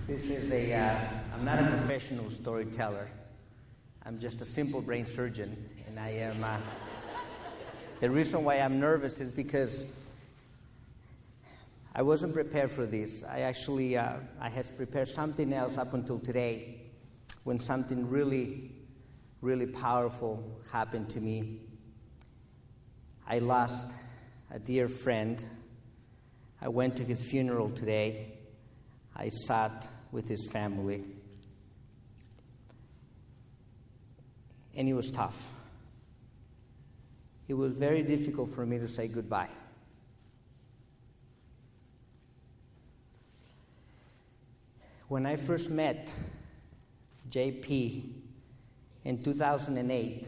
This is I'm not a professional storyteller. I'm just a simple brain surgeon, and I am, the reason why I'm nervous is because I wasn't prepared for this. I had prepared something else up until today when something really, really powerful happened to me. I lost a dear friend. I went to his funeral today. I sat with his family. And it was tough. It was very difficult for me to say goodbye. When I first met JP in 2008,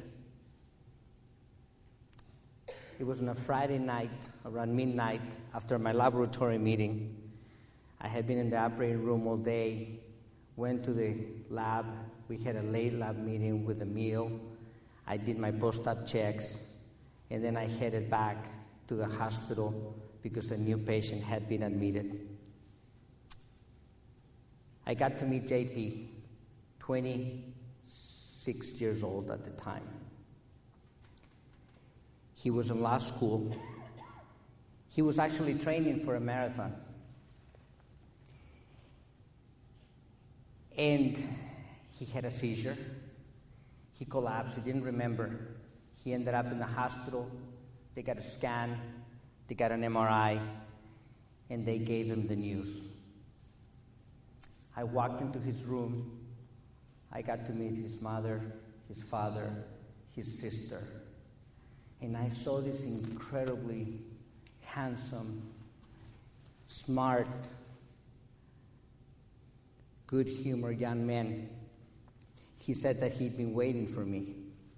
it was on a Friday night, around midnight, after my laboratory meeting. I had been in the operating room all day, went to the lab. We had a late lab meeting with a meal. I did my post-op checks, and then I headed back to the hospital because a new patient had been admitted. I got to meet JP, 26 years old at the time. He was in law school. He was actually training for a marathon. And he had a seizure. He collapsed. He didn't remember. He ended up in the hospital. They got a scan. They got an MRI. And they gave him the news. I walked into his room. I got to meet his mother, his father, his sister. And I saw this incredibly handsome, smart, good-humored young man. He said that he'd been waiting for me.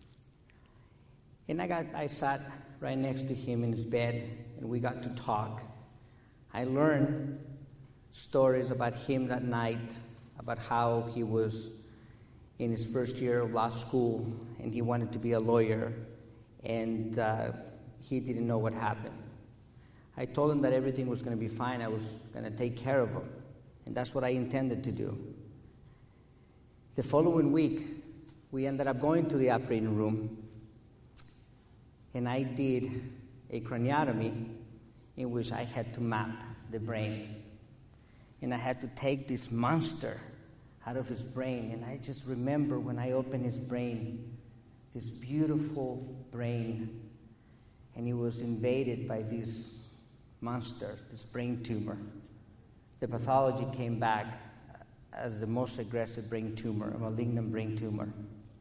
And I sat right next to him in his bed, and we got to talk. I learned stories about him that night, about how he was in his first year of law school, and he wanted to be a lawyer, and he didn't know what happened. I told him that everything was going to be fine. I was going to take care of him, and that's what I intended to do. The following week, we ended up going to the operating room, and I did a craniotomy in which I had to map the brain. And I had to take this monster out of his brain. And I just remember when I opened his brain, this beautiful brain, and it was invaded by this monster, this brain tumor. The pathology came back as the most aggressive brain tumor, a malignant brain tumor.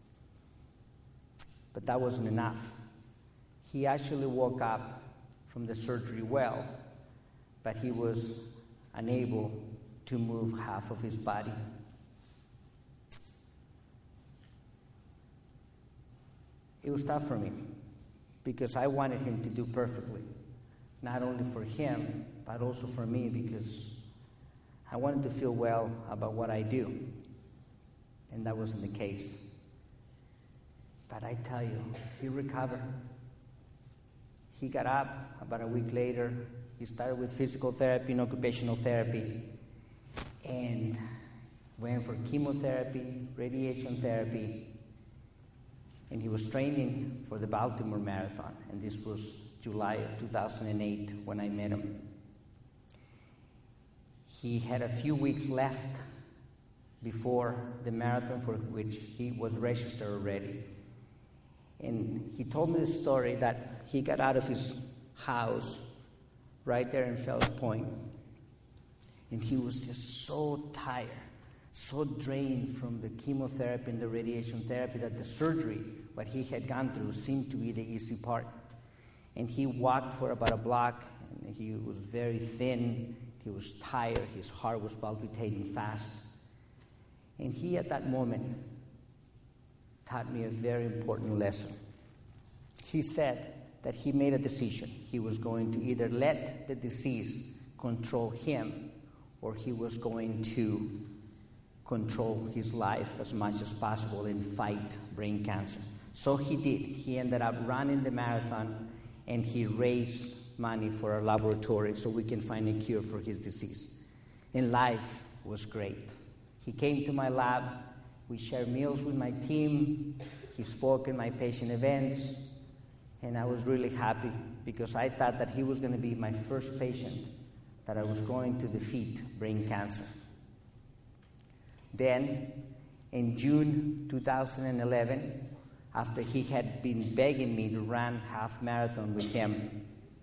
But that wasn't enough. He actually woke up from the surgery well, but he was unable to move half of his body. It was tough for me because I wanted him to do perfectly, not only for him, but also for me, because I wanted to feel well about what I do, and that wasn't the case. But I tell you, he recovered. He got up about a week later. He started with physical therapy and occupational therapy, and went for chemotherapy, radiation therapy, and he was training for the Baltimore Marathon, and this was July of 2008 when I met him. He had a few weeks left before the marathon for which he was registered already. And he told me the story that he got out of his house right there in Fells Point, and he was just so tired, so drained from the chemotherapy and the radiation therapy that the surgery, what he had gone through, seemed to be the easy part. And he walked for about a block, and he was very thin. He was tired. His heart was palpitating fast. And he, at that moment, taught me a very important lesson. He said that he made a decision. He was going to either let the disease control him, or he was going to control his life as much as possible and fight brain cancer. So he did. He ended up running the marathon, and he raised money for our laboratory so we can find a cure for his disease. And life was great. He came to my lab. We shared meals with my team. He spoke in my patient events. And I was really happy because I thought that he was going to be my first patient that I was going to defeat brain cancer. Then, in June 2011, after he had been begging me to run half marathon with him,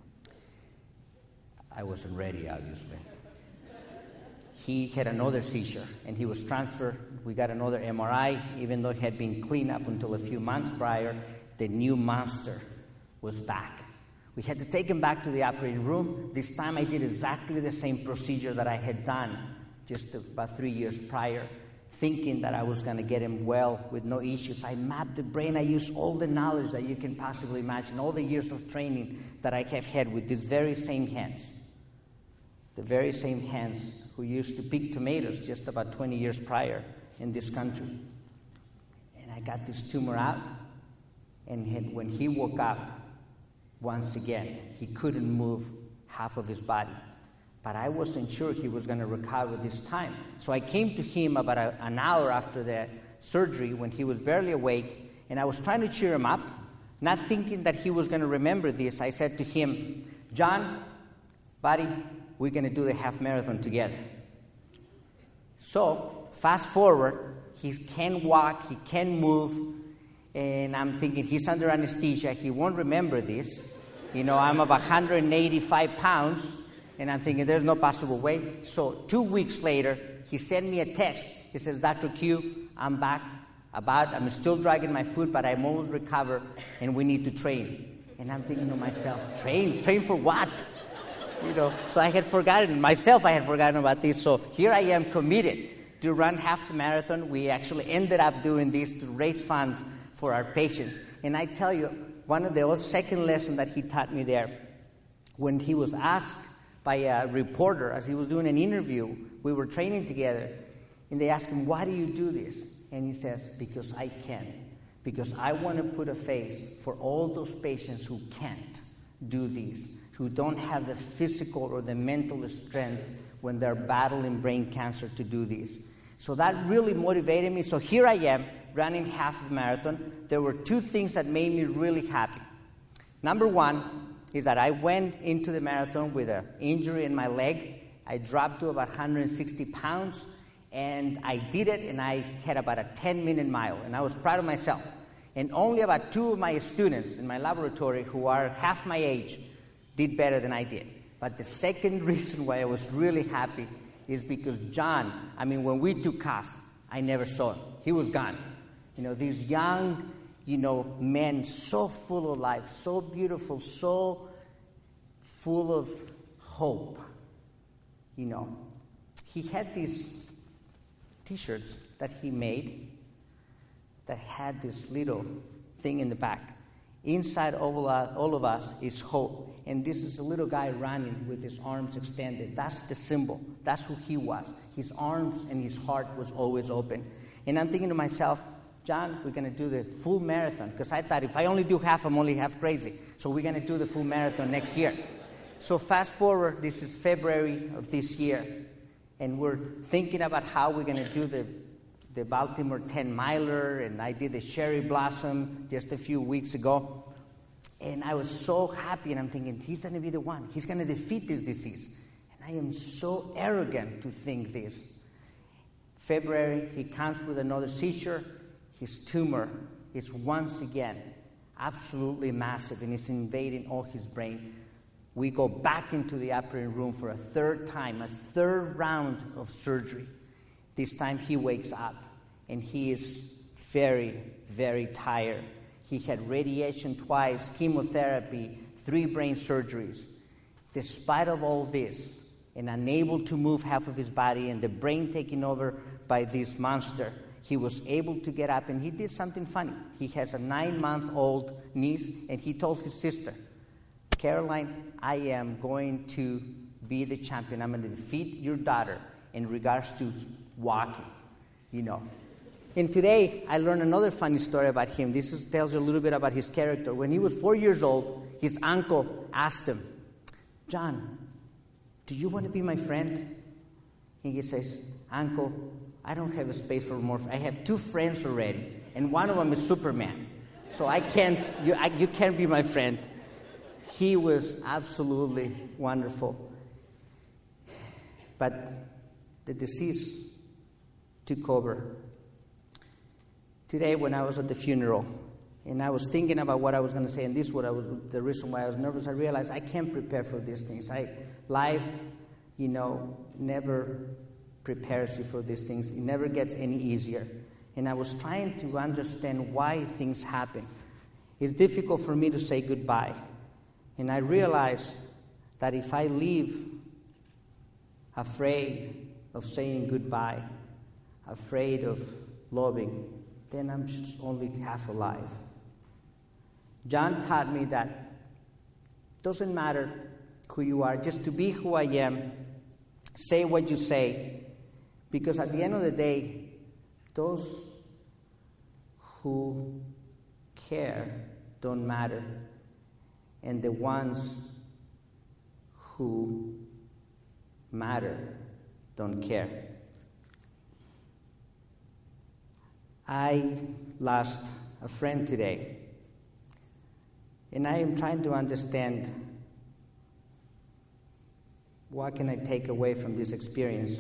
I wasn't ready, obviously. He had another seizure, and he was transferred. We got another MRI. Even though he had been clean up until a few months prior, the new monster was back. We had to take him back to the operating room. This time I did exactly the same procedure that I had done just about 3 years prior, thinking that I was going to get him well with no issues. I mapped the brain. I used all the knowledge that you can possibly imagine, all the years of training that I have had with these very same hands. The very same hands who used to pick tomatoes just about 20 years prior in this country. And I got this tumor out, and when he woke up, once again, he couldn't move half of his body. But I wasn't sure he was going to recover this time. So I came to him about an hour after the surgery when he was barely awake, and I was trying to cheer him up, not thinking that he was going to remember this. I said to him, "John, buddy, we're going to do the half marathon together." So, fast forward, he can walk, he can move, and I'm thinking he's under anesthesia, he won't remember this. I'm about 185 pounds, and I'm thinking there's no possible way. So 2 weeks later, he sent me a text. He says, "Dr. Q, I'm back. I'm still dragging my foot, but I'm almost recovered, and we need to train." And I'm thinking to myself, train for what? So I had forgotten about this. So here I am committed to run half the marathon. We actually ended up doing this to raise funds for our patients. And I tell you, one of the second lesson that he taught me there, when he was asked by a reporter as he was doing an interview, we were training together, and they asked him, "Why do you do this?" And he says, "Because I can. Because I want to put a face for all those patients who can't do this, who don't have the physical or the mental strength when they're battling brain cancer to do this." So that really motivated me. So here I am, running half a marathon. There were two things that made me really happy. Number one is that I went into the marathon with an injury in my leg. I dropped to about 160 pounds, and I did it, and I had about a 10-minute mile, and I was proud of myself. And only about 2 of my students in my laboratory, who are half my age, did better than I did. But the second reason why I was really happy is because John, when we took off, I never saw him. He was gone. These young, men, so full of life, so beautiful, so full of hope. He had these T-shirts that he made that had this little thing in the back. Inside all of us is hope. And this is a little guy running with his arms extended. That's the symbol. That's who he was. His arms and his heart was always open. And I'm thinking to myself, "John, we're going to do the full marathon." Because I thought if I only do half, I'm only half crazy. So we're going to do the full marathon next year. So fast forward, this is February of this year. And we're thinking about how we're going to do the Baltimore 10-miler, and I did the Cherry Blossom just a few weeks ago. And I was so happy, and I'm thinking, he's going to be the one. He's going to defeat this disease. And I am so arrogant to think this. February, he comes with another seizure. His tumor is once again absolutely massive, and it's invading all his brain. We go back into the operating room for a third time, a third round of surgery. This time he wakes up, and he is very, very tired. He had radiation twice, chemotherapy, 3 brain surgeries. Despite of all this, and unable to move half of his body and the brain taken over by this monster, he was able to get up, and he did something funny. He has a 9-month-old niece, and he told his sister, "Caroline, I am going to be the champion. I'm going to defeat your daughter in regards to walking, And today, I learned another funny story about him. This tells you a little bit about his character. When he was 4 years old, his uncle asked him, "John, do you want to be my friend?" And he says, Uncle, I don't have a space for more. I have 2 friends already, and one of them is Superman. So I can't, you can't be my friend. He was absolutely wonderful. But the disease took over. Today, when I was at the funeral, and I was thinking about what I was going to say, and this was the reason why I was nervous, I realized I can't prepare for these things. Life, never prepares you for these things. It never gets any easier. And I was trying to understand why things happen. It's difficult for me to say goodbye. And I realized that if I leave afraid of saying goodbye, afraid of loving, then I'm just only half alive. John taught me that it doesn't matter who you are, just to be who I am, say what you say, because at the end of the day, those who care don't matter, and the ones who matter don't care. I lost a friend today, and I am trying to understand what can I take away from this experience.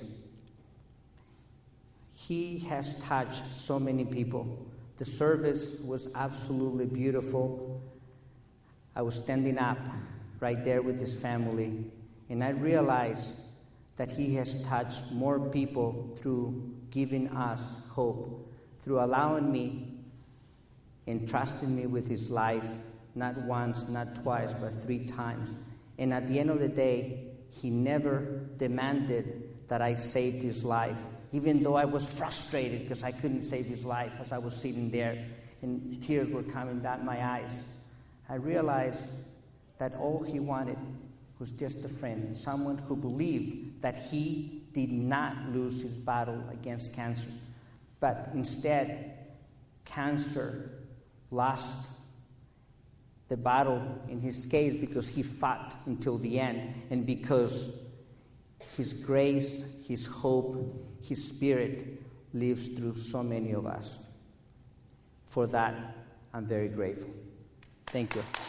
He has touched so many people. The service was absolutely beautiful. I was standing up right there with his family, and I realized that he has touched more people through giving us hope, through allowing me and trusting me with his life, not once, not twice, but 3 times. And at the end of the day, he never demanded that I saved his life, even though I was frustrated because I couldn't save his life as I was sitting there and tears were coming down my eyes. I realized that all he wanted was just a friend, someone who believed that he did not lose his battle against cancer, but instead, cancer lost the battle in his case because he fought until the end, and because his grace, his hope, his spirit lives through so many of us. For that, I'm very grateful. Thank you.